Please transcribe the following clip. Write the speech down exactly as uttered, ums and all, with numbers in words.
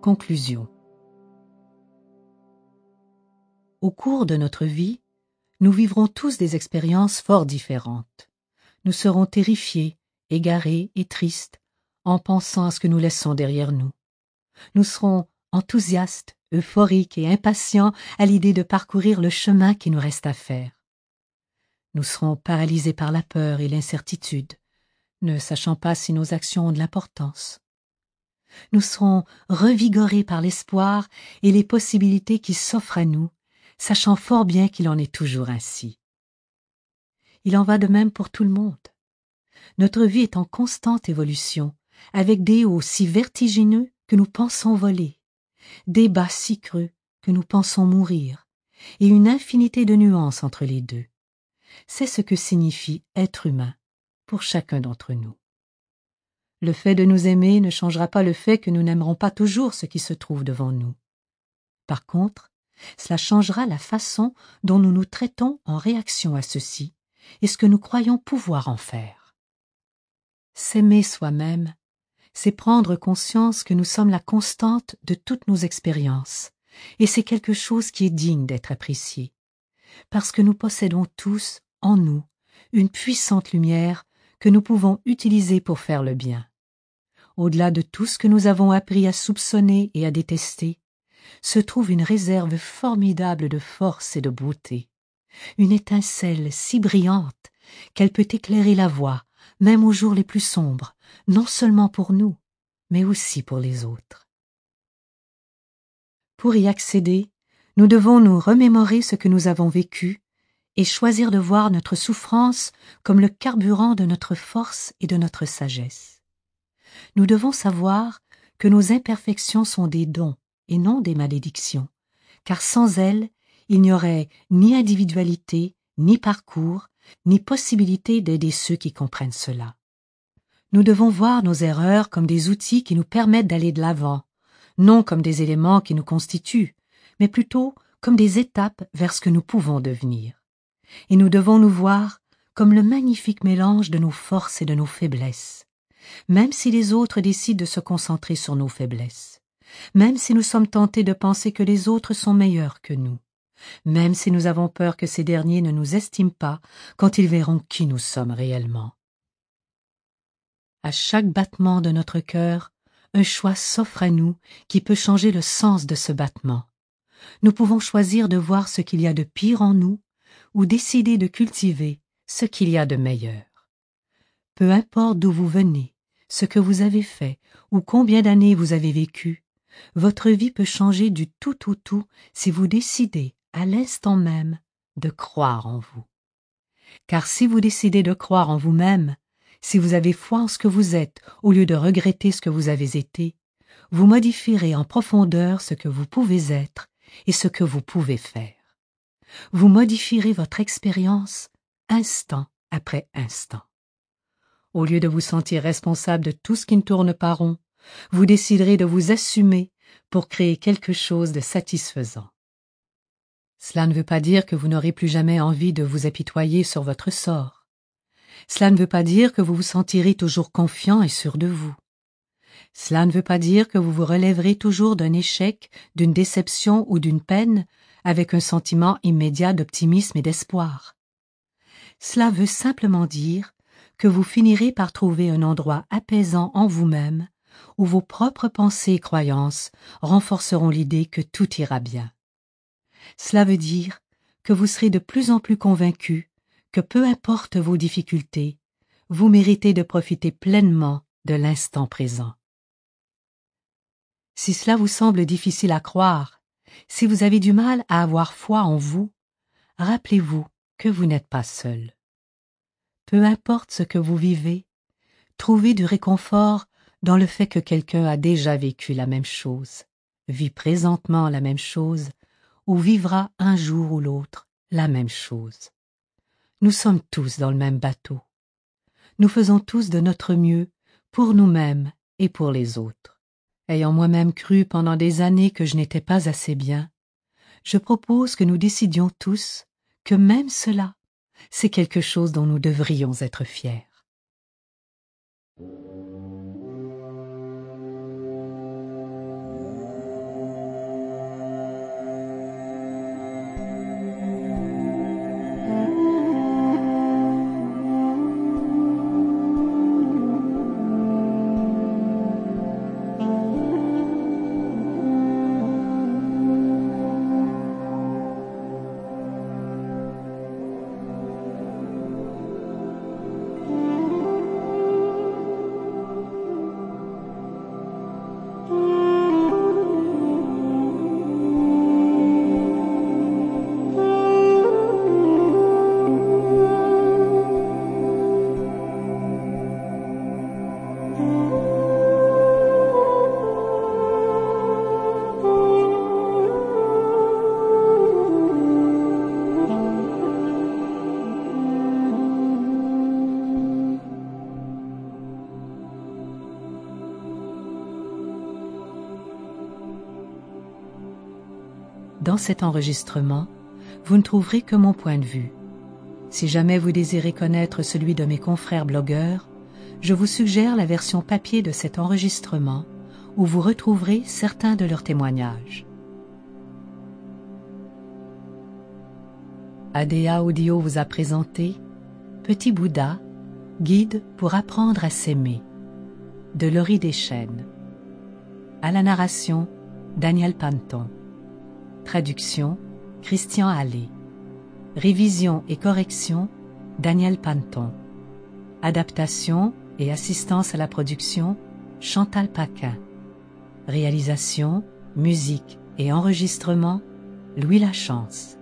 Conclusion. Au cours de notre vie, nous vivrons tous des expériences fort différentes. Nous serons terrifiés, égarés et tristes en pensant à ce que nous laissons derrière nous. Nous serons enthousiastes, euphoriques et impatients à l'idée de parcourir le chemin qui nous reste à faire. Nous serons paralysés par la peur et l'incertitude, ne sachant pas si nos actions ont de l'importance. Nous serons revigorés par l'espoir et les possibilités qui s'offrent à nous, sachant fort bien qu'il en est toujours ainsi. Il en va de même pour tout le monde. Notre vie est en constante évolution, avec des hauts si vertigineux que nous pensons voler, des bas si creux que nous pensons mourir, et une infinité de nuances entre les deux. C'est ce que signifie être humain pour chacun d'entre nous. Le fait de nous aimer ne changera pas le fait que nous n'aimerons pas toujours ce qui se trouve devant nous. Par contre, cela changera la façon dont nous nous traitons en réaction à ceci et ce que nous croyons pouvoir en faire. S'aimer soi-même, c'est prendre conscience que nous sommes la constante de toutes nos expériences, et c'est quelque chose qui est digne d'être apprécié, parce que nous possédons tous, en nous, une puissante lumière que nous pouvons utiliser pour faire le bien. Au-delà de tout ce que nous avons appris à soupçonner et à détester, se trouve une réserve formidable de force et de beauté, une étincelle si brillante qu'elle peut éclairer la voie, même aux jours les plus sombres, non seulement pour nous, mais aussi pour les autres. Pour y accéder, nous devons nous remémorer ce que nous avons vécu et choisir de voir notre souffrance comme le carburant de notre force et de notre sagesse. Nous devons savoir que nos imperfections sont des dons et non des malédictions, car sans elles, il n'y aurait ni individualité, ni parcours, ni possibilité d'aider ceux qui comprennent cela. Nous devons voir nos erreurs comme des outils qui nous permettent d'aller de l'avant, non comme des éléments qui nous constituent, mais plutôt comme des étapes vers ce que nous pouvons devenir. Et nous devons nous voir comme le magnifique mélange de nos forces et de nos faiblesses, même si les autres décident de se concentrer sur nos faiblesses, même si nous sommes tentés de penser que les autres sont meilleurs que nous, même si nous avons peur que ces derniers ne nous estiment pas quand ils verront qui nous sommes réellement. À chaque battement de notre cœur, un choix s'offre à nous qui peut changer le sens de ce battement. Nous pouvons choisir de voir ce qu'il y a de pire en nous ou décider de cultiver ce qu'il y a de meilleur. Peu importe d'où vous venez, ce que vous avez fait ou combien d'années vous avez vécu, votre vie peut changer du tout au tout si vous décidez, à l'instant même, de croire en vous. Car si vous décidez de croire en vous-même, si vous avez foi en ce que vous êtes au lieu de regretter ce que vous avez été, vous modifierez en profondeur ce que vous pouvez être et ce que vous pouvez faire. Vous modifierez votre expérience instant après instant. Au lieu de vous sentir responsable de tout ce qui ne tourne pas rond, vous déciderez de vous assumer pour créer quelque chose de satisfaisant. Cela ne veut pas dire que vous n'aurez plus jamais envie de vous apitoyer sur votre sort. Cela ne veut pas dire que vous vous sentirez toujours confiant et sûr de vous. Cela ne veut pas dire que vous vous relèverez toujours d'un échec, d'une déception ou d'une peine avec un sentiment immédiat d'optimisme et d'espoir. Cela veut simplement dire que vous finirez par trouver un endroit apaisant en vous-même où vos propres pensées et croyances renforceront l'idée que tout ira bien. Cela veut dire que vous serez de plus en plus convaincu que peu importe vos difficultés, vous méritez de profiter pleinement de l'instant présent. Si cela vous semble difficile à croire, si vous avez du mal à avoir foi en vous, rappelez-vous que vous n'êtes pas seul. Peu importe ce que vous vivez, trouvez du réconfort dans le fait que quelqu'un a déjà vécu la même chose, vit présentement la même chose, ou vivra un jour ou l'autre la même chose. Nous sommes tous dans le même bateau. Nous faisons tous de notre mieux pour nous-mêmes et pour les autres. Ayant moi-même cru pendant des années que je n'étais pas assez bien, je propose que nous décidions tous que même cela, c'est quelque chose dont nous devrions être fiers. dans cet enregistrement, vous ne trouverez que mon point de vue. Si jamais vous désirez connaître celui de mes confrères blogueurs, je vous suggère la version papier de cet enregistrement où vous retrouverez certains de leurs témoignages. A D A Audio vous a présenté Petit Bouddha, guide pour apprendre à s'aimer, de Laurie Deschênes. À la narration, Daniel Panton. Traduction, Christian Allais. Révision et correction, Daniel Panton. Adaptation et assistance à la production, Chantal Paquin. Réalisation, musique et enregistrement, Louis Lachance.